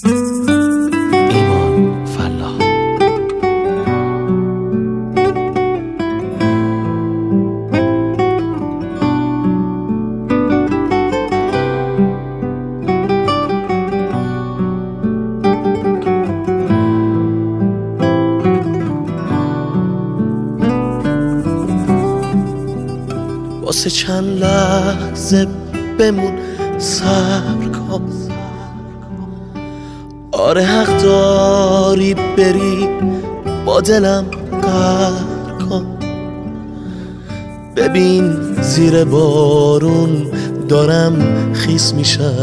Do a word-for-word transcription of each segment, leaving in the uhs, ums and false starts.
ایمان فلاح. واسه چند لحظه بمون صبر کن، آره حق داری بری با دلم قهر کن. ببین زیر بارون دارم خیس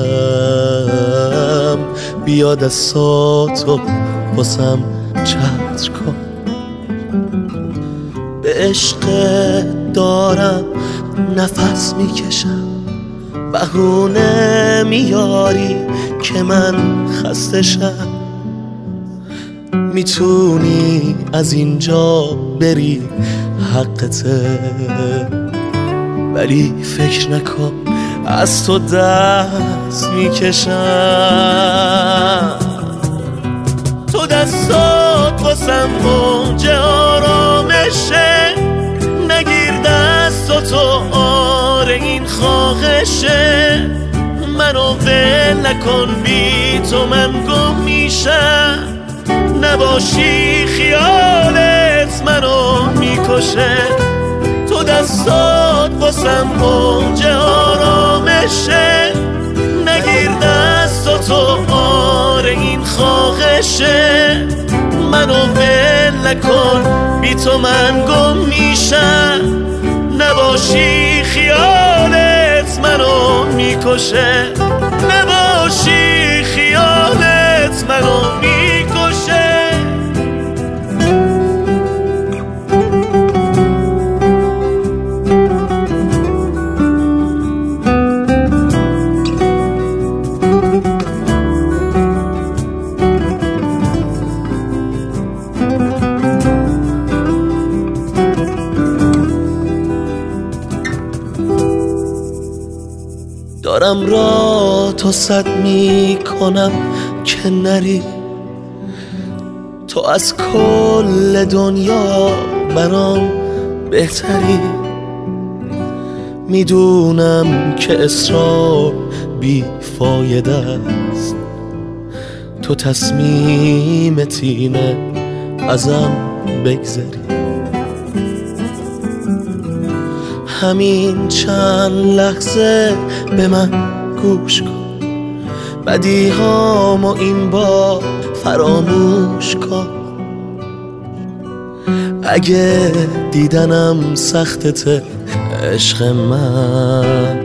میشم، بیا دستاتو واسم چتر کن. به عشق دارم نفس میکشم، بهونه میاری که من خسته شم. میتونی از اینجا بری حقته، ولی فکر نکن از تو دست میکشم. تو دستات واسم موج آرامشه، نگیر دستاتو آره این خواهشه. منو ول نکن بی تو من گم میشم، نباشی خیالت منو میکشه. تو دستات واسم موج آرامشه، نگیر دستاتو آره این خواهشه. منو ول نکن بی تو من گم میشم، نباشی خیالت منو میکشه. نباشی خیالت منو میکشه. دارم را تو صد می کنم که نری، تو از کل دنیا برام بهتری. میدونم که اصرار بی فایده است، تو تصمیمت اینه ازم بگذری. همین چند لحظه به من گوش کن، بدیهامو این بار فراموش کن. اگه دیدنم سختته عشق من،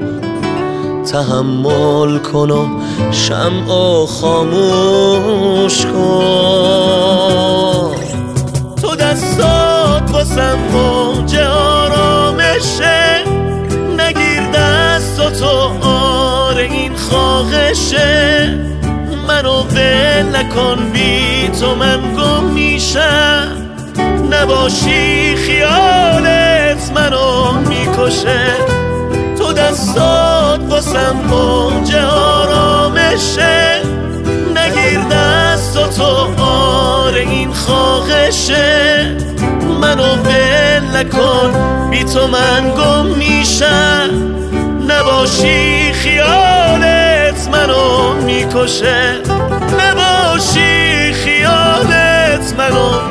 تحمل کن و شمعو خاموش کن. تو دستات واسم موج آرامشه، نگیر دستاتو آره این خواهشه. منو ول نکن بی تو من گم میشم، نباشی خیالت منو میکشه. تو دستات واسم موج آرامشه، نگیر دستاتو آره این خواهشه. منو ول نکن بی تو من گم میشم، نباشی خیالت منو میکشه. نباشی خیالت منو